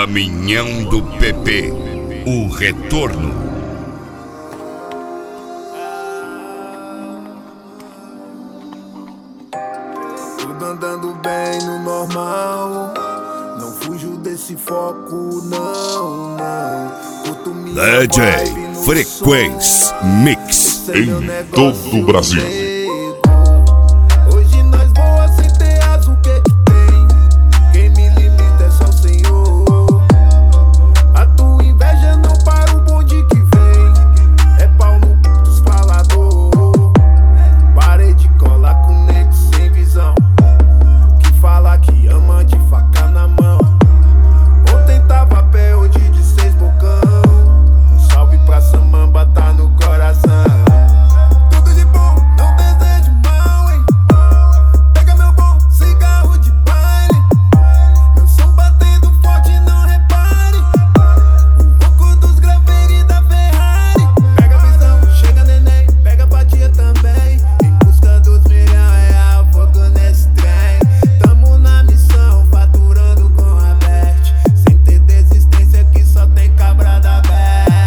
Caminhão do PP, o retorno. Tudo andando bem no normal, não fujo desse foco, não. Curto minha DJ vibe no Frequência Mix som. Esse é meu em negócio todo o Brasil. nego. Hoje nós voa sem ter asa, o que tem? Quem me limita é só o Senhor. A tua inveja não para o bonde que vem. É pau no cu dos falador. Parei de colar com nego sem visão, que fala que ama de faca na mão. Ontem tava a pé, hoje de 6 bocão. Um salve pra Samamba, tá no coração. Tudo de bom, não desejo mal, hein? Pega meu bom cigarro de baile. Meu som batendo forte, não repare. O rouco dos graveiros da Ferrari. Pega a visão, chega neném, pega pra tia também. Em busca dos R$1.000, fogo nesse trem. Tamo na missão, faturando com a Bert. Sem ter desistência que só tem cabra da Best.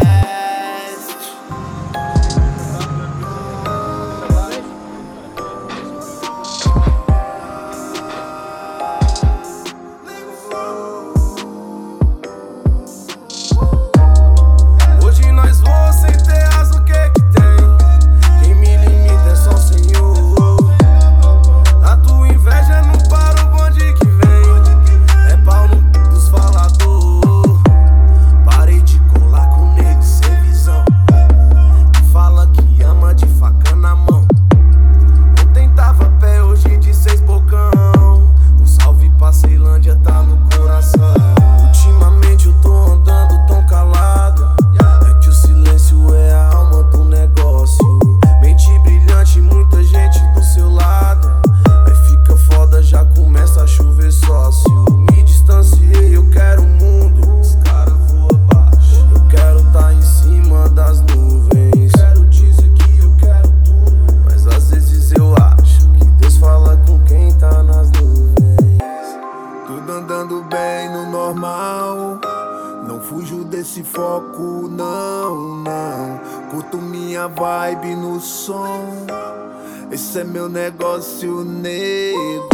Hoje nós voamos sem ter asa, o que tem? Quem me limita é só o Senhor. A tua inveja não para o bonde que vem. É pau no cu dos falador. Parei de colar com nego sem visão, que fala que ama de faca na mão. Ontem tava a pé, hoje de 6 bocão. Um salve pra Ceilândia, tá no coração. Ultimamente eu tô andando tão calado, é que o silêncio é a alma do negócio. Mente brilhante, muita gente do seu lado. Aí fica foda, já começa a chover sócio. Me distanciei, eu quero o mundo, os caras voam baixo. Eu quero tá em cima das nuvens. Quero dizer que eu quero tudo, mas às vezes eu acho que Deus fala com quem tá nas nuvens. Tudo andando bem no normal, não fujo desse foco, não. Curto minha vibe no som, esse é meu negócio, nego.